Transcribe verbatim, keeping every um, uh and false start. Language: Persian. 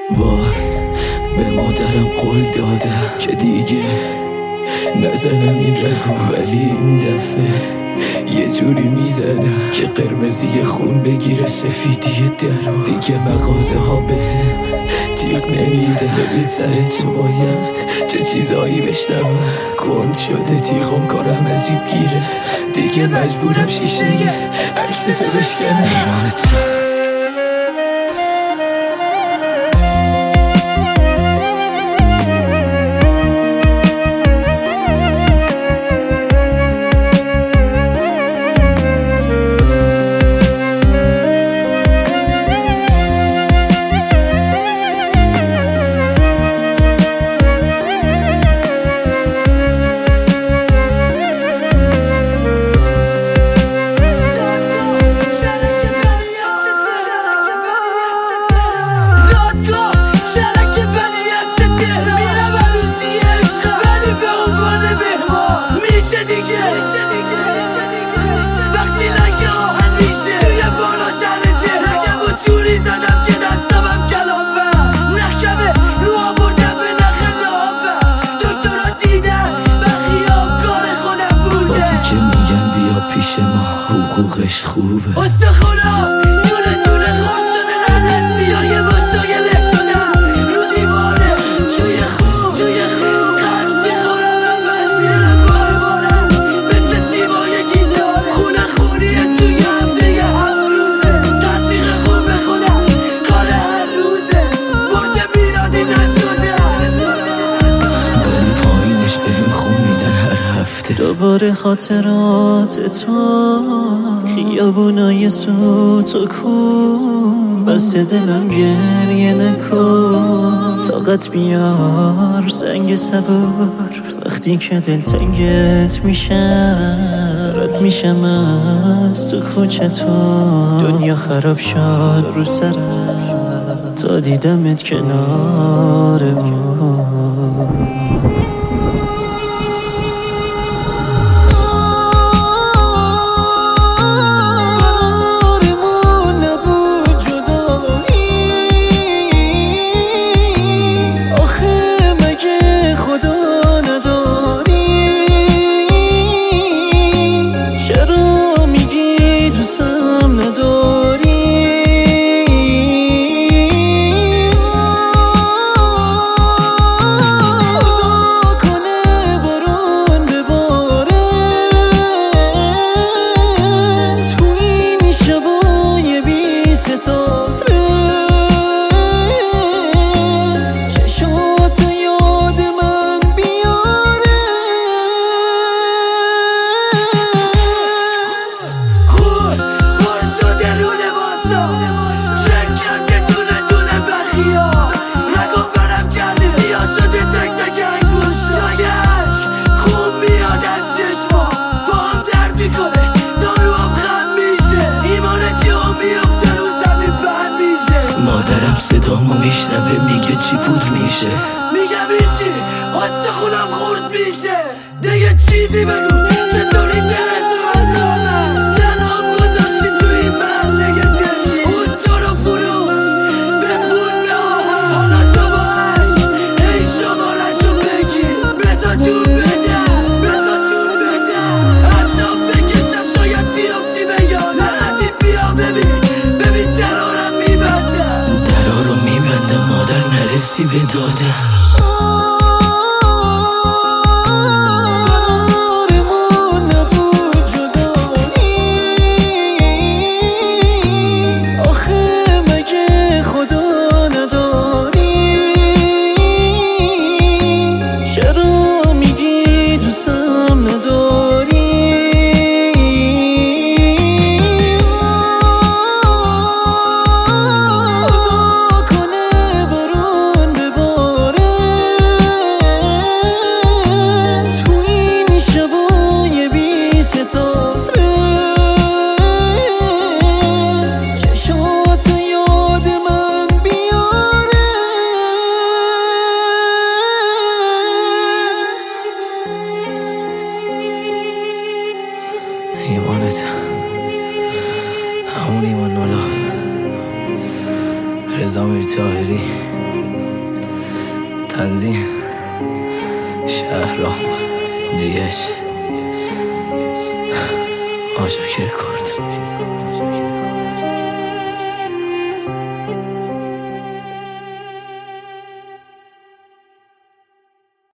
وای به مادرم قول دادم که دیگه نزنم این رگو، ولی این دفعه یه جوری میزنم که قرمزی خون بگیره سفیدی درو. دیگه مغازه ها بهم تیغ نمیده. ببین سر تو باید چه چیزایی بشنوم. کند شده تیغم، کارم عجیب گیره. دیگه مجبورم شیشه عکس تو بشکنم. ایمانت پیش ما حقوقش خوبه. استخونا دونه دونه خورد شده لعنت جای باشای لک شدم رو دیواره. توی خوب توی خوب قلب میخورم و بس دلم بار بارم مثل سیمای گیتار. خونه خونیه توی هم دیگه هم روزه. تصدیق خون به خودم کار هر روزه. برج میرادی نشدم ولی پایینش بهم خون میدن هر هفته. دوباره خاطرات تو خیابونای سوت و کن، بس دلم گریه نکن. طاقت بیار سنگ صبر وقتی که دل تنگت میشم. رد میشم از تو کوچه تو، دنیا خراب شد رو سرم تا دیدمت کنارمون. مادرم صدامو میشنوه میگه چی پودر میشه. میگم ایچی استخونم خورد میشه. دیگه چیزی بگو چطوری دلت رو اندامم. تنام گذاشتی توی این محله دلگی. اون تو رو فروخت به پول به آهن. حالا تو با عشق ای شمارشو بگیر. بزا جون بدم بزا جون بدم. حتی بکشم شاید بیافتی به یاد. لعنتی بیا ببین ببین درارم میبندم. درارو میبندم مادر نرسی به دادم. ایمانت همون ایمان نولاف رضا میر طاهری. تنظیم شهرام دیش آشاک رکورد.